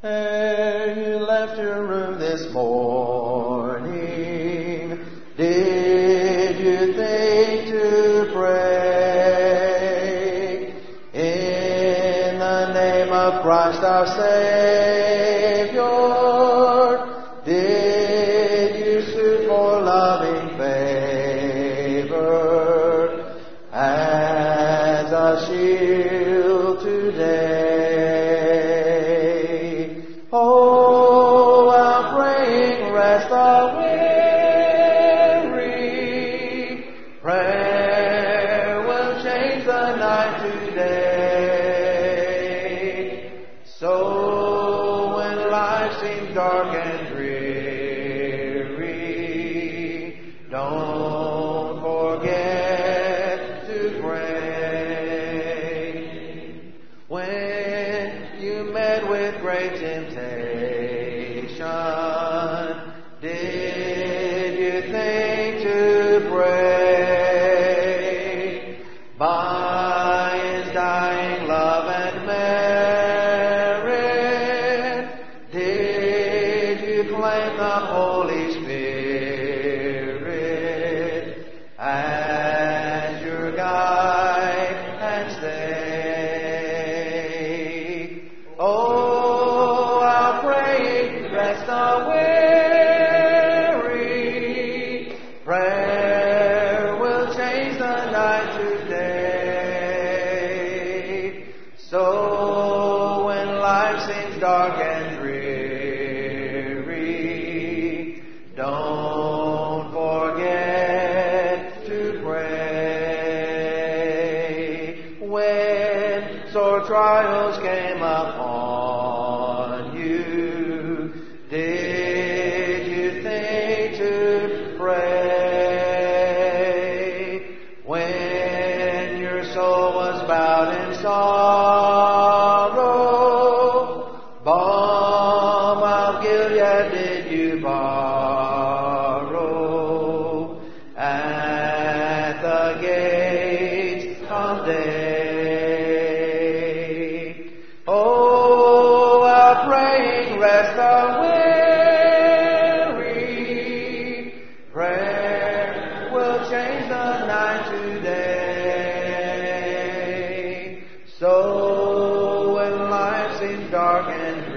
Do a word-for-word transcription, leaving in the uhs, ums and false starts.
Ere you left your room this morning, did you think to pray in the name of Christ our Savior? Did you sue for loving favor as a shield today? Oh, our praying rest the weary. Prayer will change the night today. So when life seems dark and dreary, don't forget to pray. When you met with great temptation, did you think to pray? By His dying love and merit, did you claim the Holy Spirit as your guide and stay? Oh, our praying rest the weary. Prayer will change the night today. So when life seems dark and dreary, don't forget to pray. When sore trials came upon you, did you think to pray? When your soul was bowed in sorrow, balm of Gilead did you borrow at the gates of day? Oh, our praying rest the weary. Prayer will change the night today. So when life seems dark and